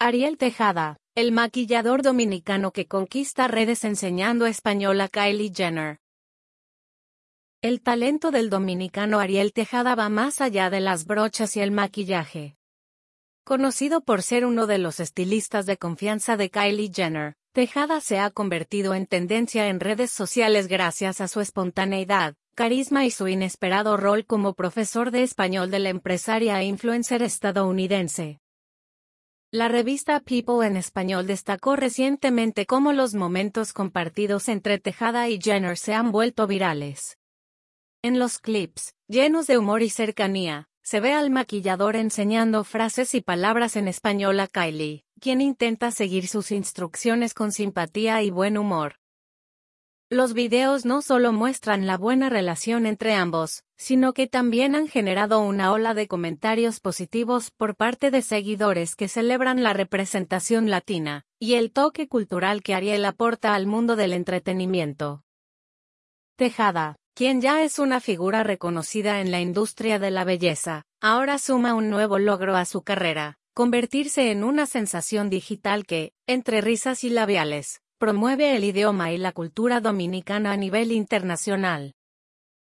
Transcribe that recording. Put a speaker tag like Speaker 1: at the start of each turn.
Speaker 1: Ariel Tejada, el maquillador dominicano que conquista redes enseñando español a Kylie Jenner. El talento del dominicano Ariel Tejada va más allá de las brochas y el maquillaje. Conocido por ser uno de los estilistas de confianza de Kylie Jenner, Tejada se ha convertido en tendencia en redes sociales gracias a su espontaneidad, carisma y su inesperado rol como profesor de español de la empresaria e influencer estadounidense. La revista People en español destacó recientemente cómo los momentos compartidos entre Tejada y Jenner se han vuelto virales. En los clips, llenos de humor y cercanía, se ve al maquillador enseñando frases y palabras en español a Kylie, quien intenta seguir sus instrucciones con simpatía y buen humor. Los videos no solo muestran la buena relación entre ambos, sino que también han generado una ola de comentarios positivos por parte de seguidores que celebran la representación latina y el toque cultural que Ariel aporta al mundo del entretenimiento. Tejada, quien ya es una figura reconocida en la industria de la belleza, ahora suma un nuevo logro a su carrera: convertirse en una sensación digital que, entre risas y labiales, promueve el idioma y la cultura dominicana a nivel internacional.